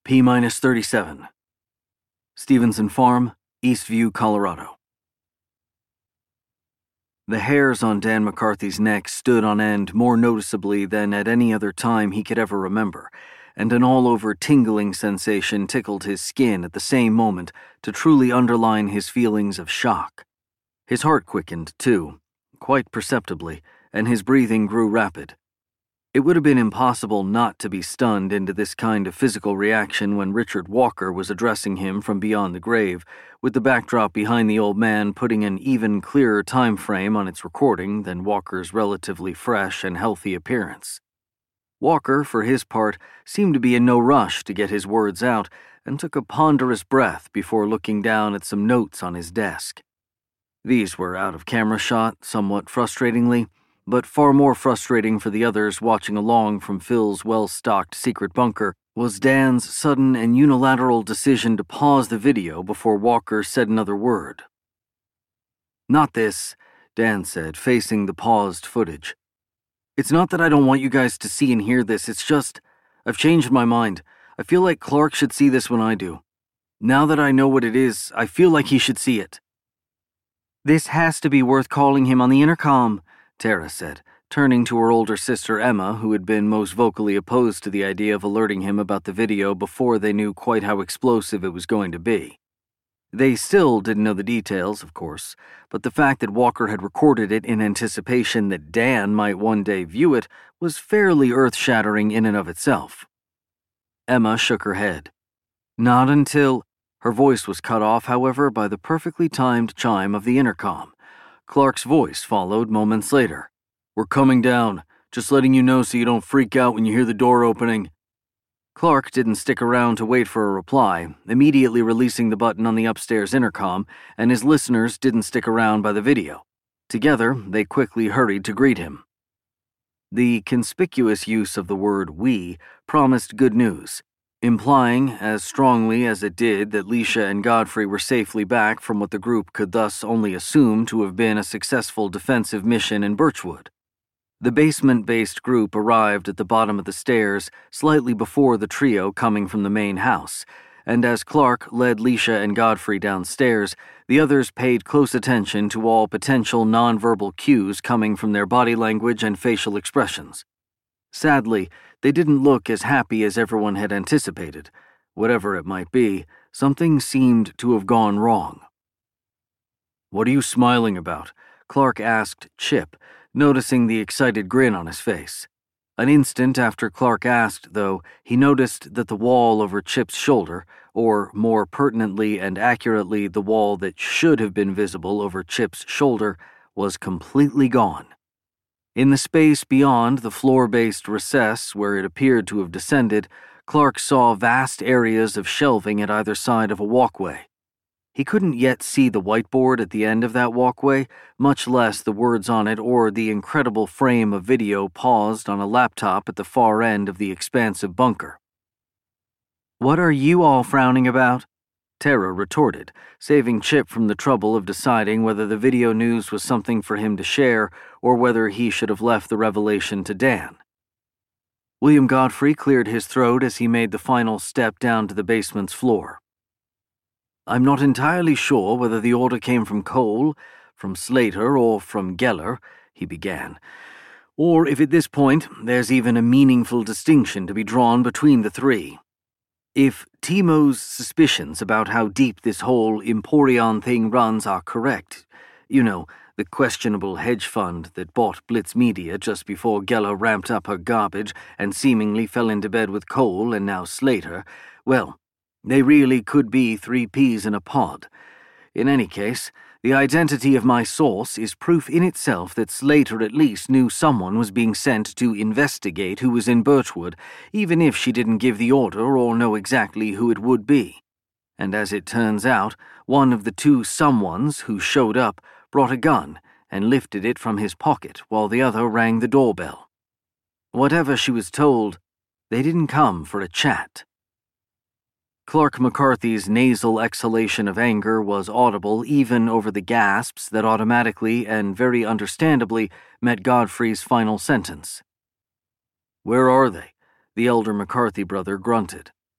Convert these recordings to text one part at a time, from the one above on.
P-minus 37. Stevenson Farm, Eastview, Colorado. The hairs on Dan McCarthy's neck stood on end more noticeably than at any other time he could ever remember, and an all-over tingling sensation tickled his skin at the same moment to truly underline his feelings of shock. His heart quickened, too, quite perceptibly, and his breathing grew rapid. It would have been impossible not to be stunned into this kind of physical reaction when Richard Walker was addressing him from beyond the grave, with the backdrop behind the old man putting an even clearer time frame on its recording than Walker's relatively fresh and healthy appearance. Walker, for his part, seemed to be in no rush to get his words out and took a ponderous breath before looking down at some notes on his desk. These were out of camera shot, somewhat frustratingly, but far more frustrating for the others watching along from Phil's well-stocked secret bunker was Dan's sudden and unilateral decision to pause the video before Walker said another word. "Not this," Dan said, facing the paused footage. "It's not that I don't want you guys to see and hear this, it's just, I've changed my mind. I feel like Clark should see this when I do. Now that I know what it is, I feel like he should see it." "This has to be worth calling him on the intercom," Tara said, turning to her older sister Emma, who had been most vocally opposed to the idea of alerting him about the video before they knew quite how explosive it was going to be. They still didn't know the details, of course, but the fact that Walker had recorded it in anticipation that Dan might one day view it was fairly earth-shattering in and of itself. Emma shook her head. "Not until—" Her voice was cut off, however, by the perfectly timed chime of the intercom. Clark's voice followed moments later. "We're coming down. Just letting you know so you don't freak out when you hear the door opening." Clark didn't stick around to wait for a reply, immediately releasing the button on the upstairs intercom, and his listeners didn't stick around by the video. Together, they quickly hurried to greet him. The conspicuous use of the word "we" promised good news, implying, as strongly as it did, that Leisha and Godfrey were safely back from what the group could thus only assume to have been a successful defensive mission in Birchwood. The basement-based group arrived at the bottom of the stairs slightly before the trio coming from the main house, and as Clark led Leisha and Godfrey downstairs, the others paid close attention to all potential nonverbal cues coming from their body language and facial expressions. Sadly, they didn't look as happy as everyone had anticipated. Whatever it might be, something seemed to have gone wrong. "What are you smiling about?" Clark asked Chip, noticing the excited grin on his face. An instant after Clark asked, though, he noticed that the wall over Chip's shoulder, or more pertinently and accurately the wall that should have been visible over Chip's shoulder, was completely gone. In the space beyond the floor-based recess where it appeared to have descended, Clark saw vast areas of shelving at either side of a walkway. He couldn't yet see the whiteboard at the end of that walkway, much less the words on it or the incredible frame of video paused on a laptop at the far end of the expansive bunker. "What are you all frowning about?" Tara retorted, saving Chip from the trouble of deciding whether the video news was something for him to share or whether he should have left the revelation to Dan. William Godfrey cleared his throat as he made the final step down to the basement's floor. "I'm not entirely sure whether the order came from Cole, from Slater, or from Geller," he began, "or if at this point there's even a meaningful distinction to be drawn between the three. If Timo's suspicions about how deep this whole Emporion thing runs are correct, you know, the questionable hedge fund that bought Blitz Media just before Geller ramped up her garbage and seemingly fell into bed with Cole and now Slater, well, they really could be 3 peas in a pod. In any case, the identity of my source is proof in itself that Slater at least knew someone was being sent to investigate who was in Birchwood, even if she didn't give the order or know exactly who it would be. And as it turns out, one of the 2 someones who showed up brought a gun and lifted it from his pocket while the other rang the doorbell. Whatever she was told, they didn't come for a chat." Clark McCarthy's nasal exhalation of anger was audible even over the gasps that automatically and very understandably met Godfrey's final sentence. "Where are they?" the elder McCarthy brother grunted.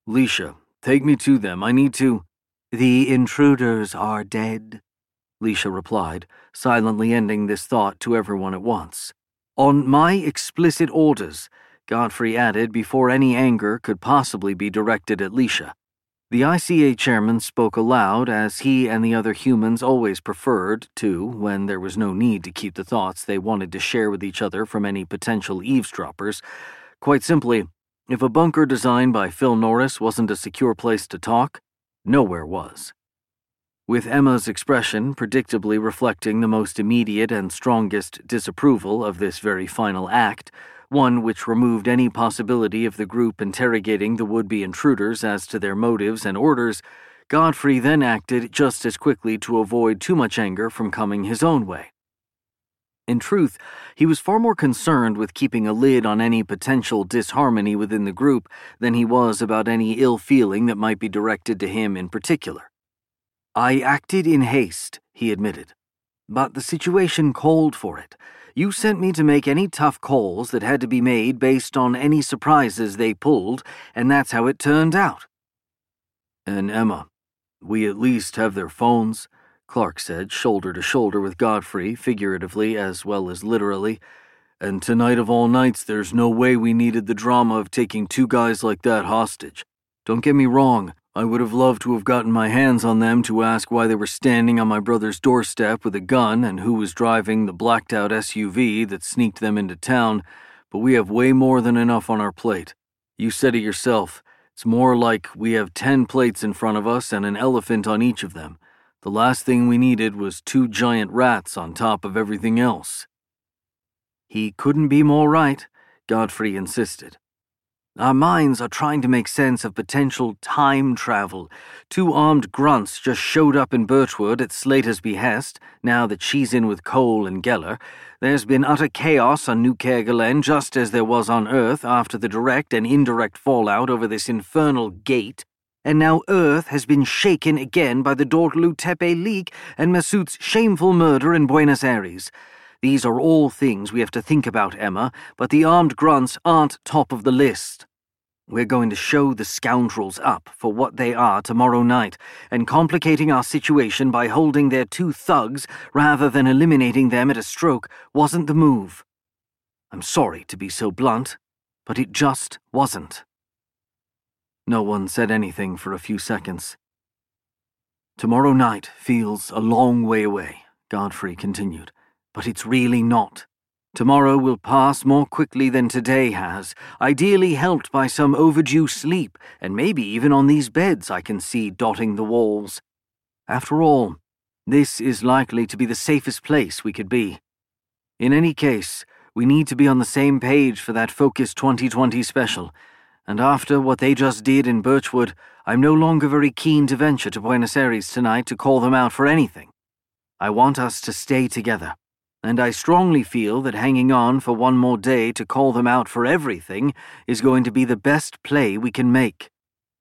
Leisha, take me to them. I need to. The intruders are dead, Leisha replied, silently ending this thought to everyone at once. On my explicit orders, Godfrey added before any anger could possibly be directed at Leisha. The ICA chairman spoke aloud, as he and the other humans always preferred to, when there was no need to keep the thoughts they wanted to share with each other from any potential eavesdroppers. Quite simply, if a bunker designed by Phil Norris wasn't a secure place to talk, nowhere was. With Emma's expression predictably reflecting the most immediate and strongest disapproval of this very final act, one which removed any possibility of the group interrogating the would-be intruders as to their motives and orders, Godfrey then acted just as quickly to avoid too much anger from coming his own way. In truth, he was far more concerned with keeping a lid on any potential disharmony within the group than he was about any ill feeling that might be directed to him in particular. I acted in haste, he admitted, but the situation called for it. You sent me to make any tough calls that had to be made based on any surprises they pulled, and that's how it turned out. And Emma, we at least have their phones, Clark said, shoulder to shoulder with Godfrey, figuratively as well as literally. And tonight of all nights, there's no way we needed the drama of taking two guys like that hostage. Don't get me wrong, I would have loved to have gotten my hands on them to ask why they were standing on my brother's doorstep with a gun and who was driving the blacked-out SUV that sneaked them into town, but we have way more than enough on our plate. You said it yourself. It's more like we have 10 plates in front of us and an elephant on each of them. The last thing we needed was 2 giant rats on top of everything else. He couldn't be more right, Godfrey insisted. Our minds are trying to make sense of potential time travel. 2 armed grunts just showed up in Birchwood at Slater's behest, now that she's in with Cole and Geller. There's been utter chaos on New Kerguelen, just as there was on Earth after the direct and indirect fallout over this infernal gate. And now Earth has been shaken again by the Dortelu Tepe leak and Masoud's shameful murder in Buenos Aires. These are all things we have to think about, Emma, but the armed grunts aren't top of the list. We're going to show the scoundrels up for what they are tomorrow night, and complicating our situation by holding their 2 thugs rather than eliminating them at a stroke wasn't the move. I'm sorry to be so blunt, but it just wasn't. No one said anything for a few seconds. Tomorrow night feels a long way away, Godfrey continued, but it's really not. Tomorrow will pass more quickly than today has, ideally helped by some overdue sleep, and maybe even on these beds I can see dotting the walls. After all, this is likely to be the safest place we could be. In any case, we need to be on the same page for that Focus 2020 special, and after what they just did in Birchwood, I'm no longer very keen to venture to Buenos Aires tonight to call them out for anything. I want us to stay together. And I strongly feel that hanging on for one more day to call them out for everything is going to be the best play we can make.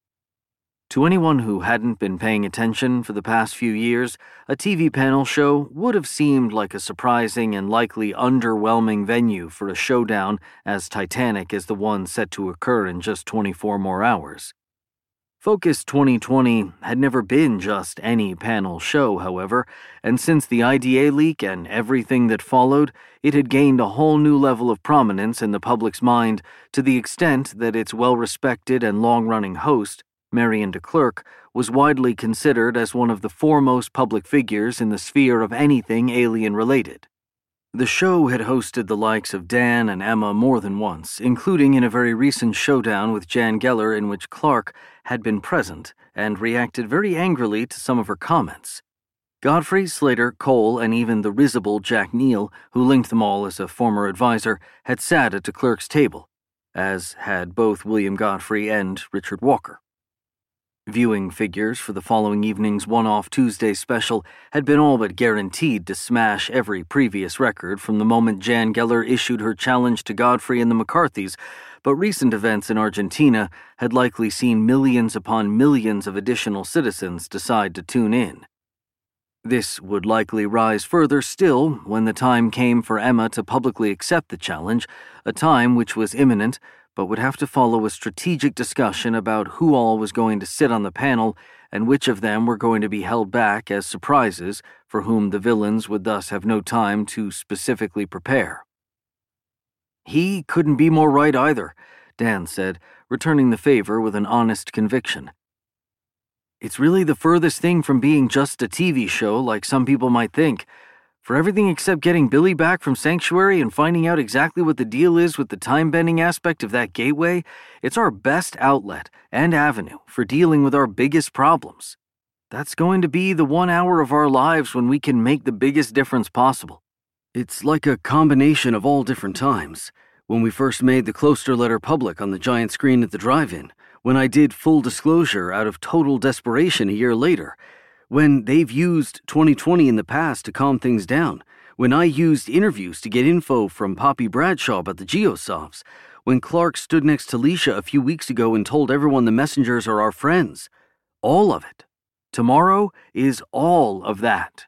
To anyone who hadn't been paying attention for the past few years, a TV panel show would have seemed like a surprising and likely underwhelming venue for a showdown as titanic as the one set to occur in just 24 more hours. Focus 2020 had never been just any panel show, however, and since the IDA leak and everything that followed, it had gained a whole new level of prominence in the public's mind to the extent that its well-respected and long-running host, Marion DeClercq, was widely considered as one of the foremost public figures in the sphere of anything alien-related. The show had hosted the likes of Dan and Emma more than once, including in a very recent showdown with Jan Geller in which Clark had been present and reacted very angrily to some of her comments. Godfrey, Slater, Cole, and even the risible Jack Neal, who linked them all as a former advisor, had sat at DeClercq's table, as had both William Godfrey and Richard Walker. Viewing figures for the following evening's one-off Tuesday special had been all but guaranteed to smash every previous record from the moment Jan Geller issued her challenge to Godfrey and the McCarthys, but recent events in Argentina had likely seen millions upon millions of additional citizens decide to tune in. This would likely rise further still when the time came for Emma to publicly accept the challenge, a time which was imminent, but would have to follow a strategic discussion about who all was going to sit on the panel and which of them were going to be held back as surprises for whom the villains would thus have no time to specifically prepare. He couldn't be more right either, Dan said, returning the favor with an honest conviction. It's really the furthest thing from being just a TV show like some people might think. For everything except getting Billy back from Sanctuary and finding out exactly what the deal is with the time-bending aspect of that gateway, it's our best outlet and avenue for dealing with our biggest problems. That's going to be the 1 hour of our lives when we can make the biggest difference possible. It's like a combination of all different times. When we first made the Closter letter public on the giant screen at the drive-in, when I did full disclosure out of total desperation a year later, when they've used 2020 in the past to calm things down, when I used interviews to get info from Poppy Bradshaw about the Geosovs, when Clark stood next to Leisha a few weeks ago and told everyone the messengers are our friends. All of it. Tomorrow is all of that.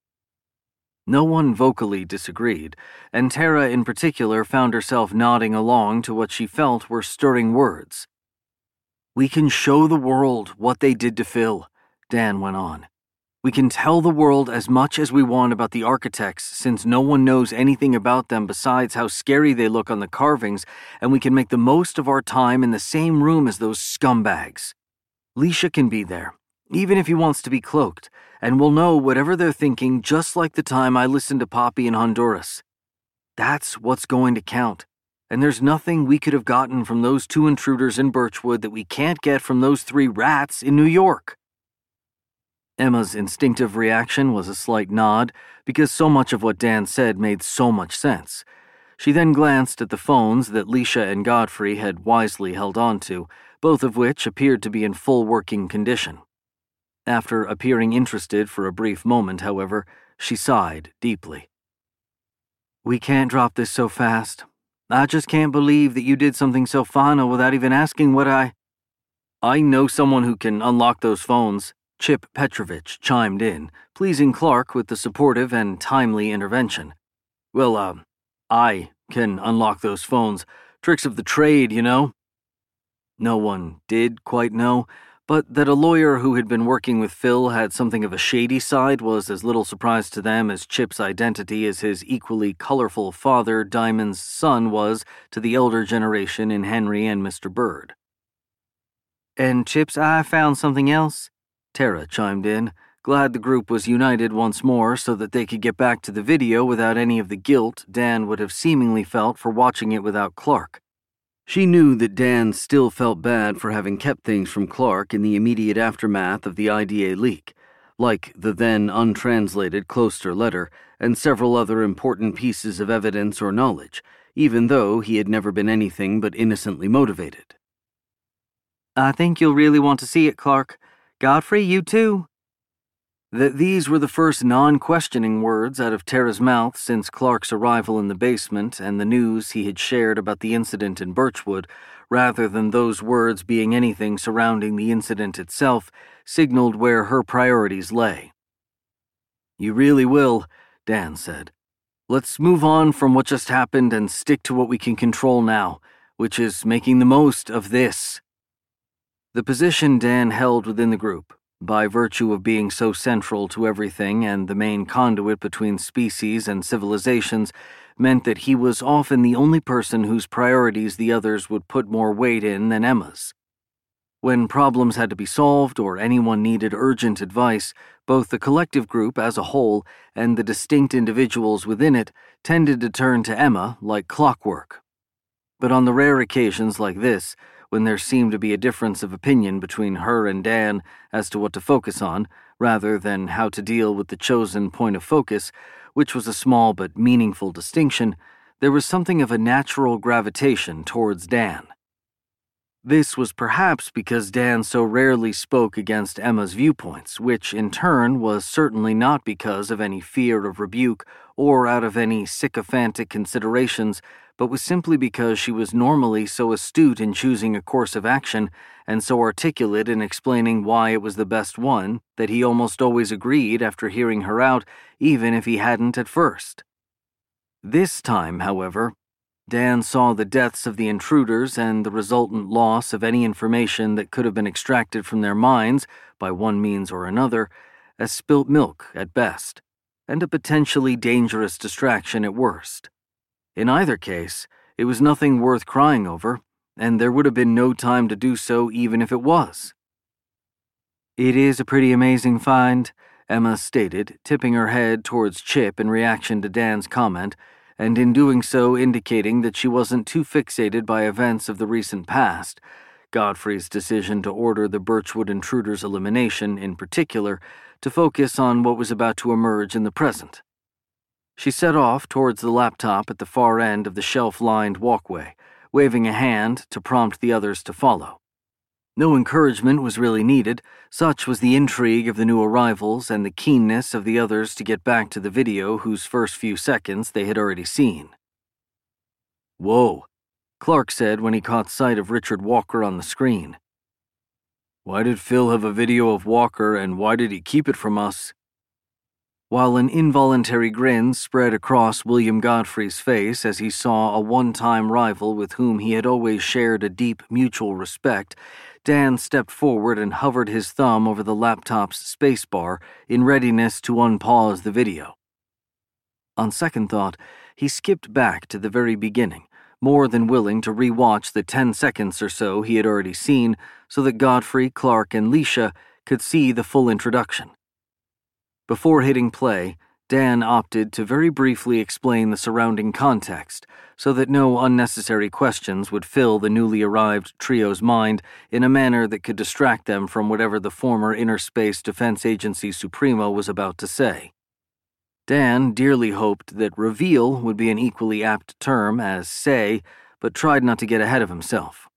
No one vocally disagreed, and Tara in particular found herself nodding along to what she felt were stirring words. We can show the world what they did to Phil, Dan went on. We can tell the world as much as we want about the architects since no one knows anything about them besides how scary they look on the carvings, and we can make the most of our time in the same room as those scumbags. Leisha can be there, even if he wants to be cloaked, and we'll know whatever they're thinking just like the time I listened to Poppy in Honduras. That's what's going to count, and there's nothing we could have gotten from those 2 intruders in Birchwood that we can't get from those 3 rats in New York. Emma's instinctive reaction was a slight nod, because so much of what Dan said made so much sense. She then glanced at the phones that Leisha and Godfrey had wisely held on to, both of which appeared to be in full working condition. After appearing interested for a brief moment, however, she sighed deeply. We can't drop this so fast. I just can't believe that you did something so final without even asking what I know someone who can unlock those phones. Chip Petrovich chimed in, pleasing Clark with the supportive and timely intervention. Well, I can unlock those phones. Tricks of the trade, you know. No one did quite know, but that a lawyer who had been working with Phil had something of a shady side was as little surprise to them as Chip's identity as his equally colorful father, Diamond's son, was to the elder generation in Henry and Mr. Bird. And Chip's eye found something else? Tara chimed in, glad the group was united once more so that they could get back to the video without any of the guilt Dan would have seemingly felt for watching it without Clark. She knew that Dan still felt bad for having kept things from Clark in the immediate aftermath of the IDA leak, like the then untranslated Closter letter and several other important pieces of evidence or knowledge, even though he had never been anything but innocently motivated. I think you'll really want to see it, Clark. Godfrey, you too? That these were the first non-questioning words out of Tara's mouth since Clark's arrival in the basement and the news he had shared about the incident in Birchwood, rather than those words being anything surrounding the incident itself, signaled where her priorities lay. You really will, Dan said. Let's move on from what just happened and stick to what we can control now, which is making the most of this. The position Dan held within the group, by virtue of being so central to everything and the main conduit between species and civilizations, meant that he was often the only person whose priorities the others would put more weight in than Emma's. When problems had to be solved or anyone needed urgent advice, both the collective group as a whole and the distinct individuals within it tended to turn to Emma like clockwork. But on the rare occasions like this, when there seemed to be a difference of opinion between her and Dan as to what to focus on, rather than how to deal with the chosen point of focus, which was a small but meaningful distinction, there was something of a natural gravitation towards Dan. This was perhaps because Dan so rarely spoke against Emma's viewpoints, which in turn was certainly not because of any fear of rebuke or out of any sycophantic considerations, but was simply because she was normally so astute in choosing a course of action and so articulate in explaining why it was the best one that he almost always agreed after hearing her out, even if he hadn't at first. This time, however, Dan saw the deaths of the intruders and the resultant loss of any information that could have been extracted from their minds by one means or another as spilt milk at best, and a potentially dangerous distraction at worst. In either case, it was nothing worth crying over, and there would have been no time to do so even if it was. "It is a pretty amazing find," Emma stated, tipping her head towards Chip in reaction to Dan's comment, and in doing so indicating that she wasn't too fixated by events of the recent past, Godfrey's decision to order the Birchwood intruders' elimination in particular, to focus on what was about to emerge in the present. She set off towards the laptop at the far end of the shelf-lined walkway, waving a hand to prompt the others to follow. No encouragement was really needed, such was the intrigue of the new arrivals and the keenness of the others to get back to the video whose first few seconds they had already seen. "Whoa," Clark said when he caught sight of Richard Walker on the screen. "Why did Phil have a video of Walker, and why did he keep it from us?" While an involuntary grin spread across William Godfrey's face as he saw a one-time rival with whom he had always shared a deep mutual respect, Dan stepped forward and hovered his thumb over the laptop's spacebar in readiness to unpause the video. On second thought, he skipped back to the very beginning, more than willing to re-watch the 10 seconds or so he had already seen so that Godfrey, Clark, and Leisha could see the full introduction. Before hitting play, Dan opted to very briefly explain the surrounding context so that no unnecessary questions would fill the newly arrived trio's mind in a manner that could distract them from whatever the former Inner Space Defense Agency Supremo was about to say. Dan dearly hoped that reveal would be an equally apt term as say, but tried not to get ahead of himself.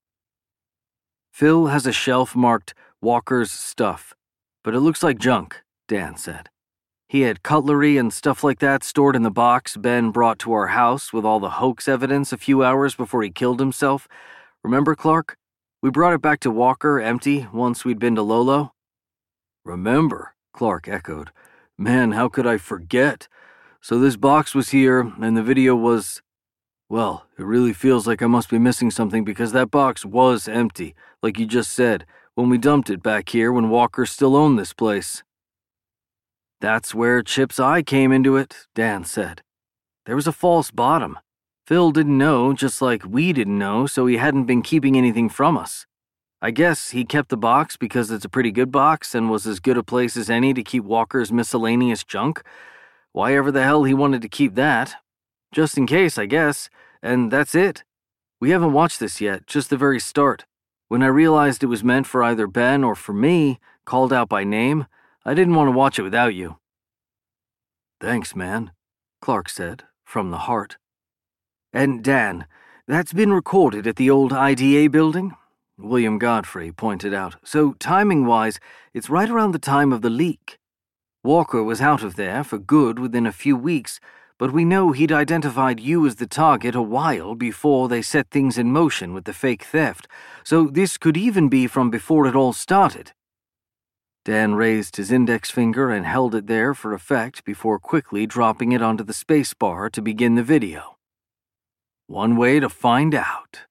"Phil has a shelf marked Walker's stuff, but it looks like junk," Dan said. "He had cutlery and stuff like that stored in the box Ben brought to our house with all the hoax evidence a few hours before he killed himself. Remember, Clark? We brought it back to Walker empty once we'd been to Lolo." "Remember," Clark echoed. "Man, how could I forget? So this box was here, and the video was... Well, it really feels like I must be missing something because that box was empty, like you just said, when we dumped it back here when Walker still owned this place." "That's where Chip's eye came into it," Dan said. "There was a false bottom. Phil didn't know, just like we didn't know, so he hadn't been keeping anything from us. I guess he kept the box because it's a pretty good box and was as good a place as any to keep Walker's miscellaneous junk. Why ever the hell he wanted to keep that? Just in case, I guess, and that's it. We haven't watched this yet, just the very start. When I realized it was meant for either Ben or for me, called out by name, I didn't want to watch it without you." "Thanks, man," Clark said, from the heart. "And Dan, that's been recorded at the old IDA building?" William Godfrey pointed out. "So timing-wise, it's right around the time of the leak. Walker was out of there for good within a few weeks, but we know he'd identified you as the target a while before they set things in motion with the fake theft, so this could even be from before it all started." Dan raised his index finger and held it there for effect before quickly dropping it onto the spacebar to begin the video. "One way to find out."